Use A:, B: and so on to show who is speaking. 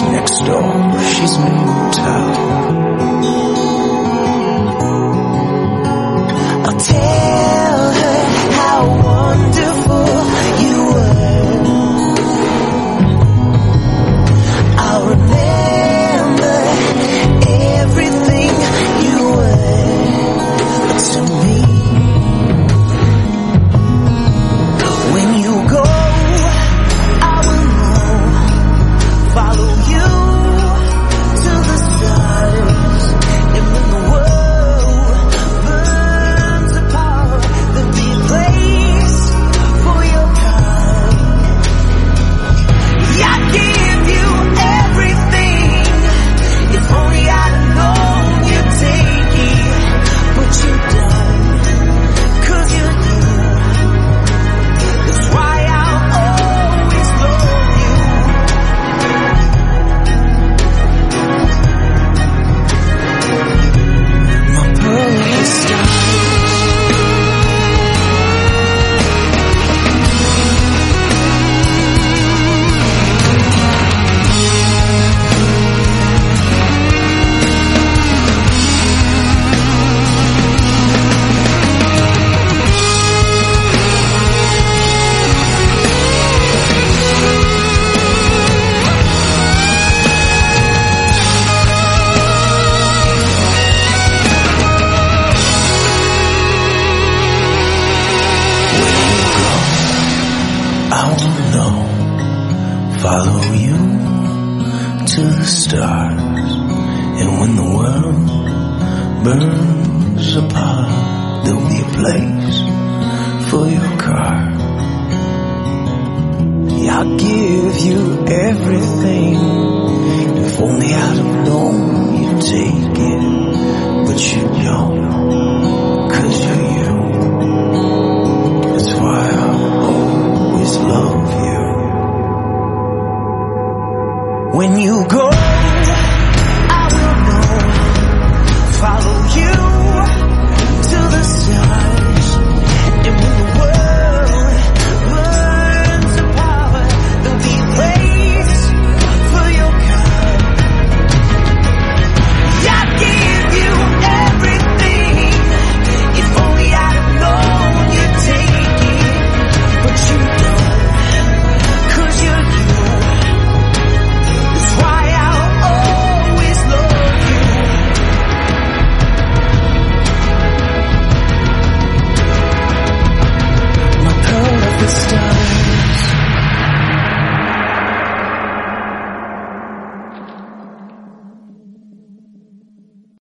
A: next door, she's moved out. I'll tell her how wonderful you were. I'll remember everything you were to me. When you go, I will know, follow you to the stars, and when the world burns apart, there'll be a place for your kind. I give you everything. If only I'd known you'd take it, but you don't, 'cause you're you. That's why I'll always love you. My pearly star. I will know, follow you to the stars, and when the world burns apart, there'll be a place for your car. Yeah, I'll give you everything. If only I'd have known you'd take it, but you don't, 'cause you're you. That's why I'll always love you. When you go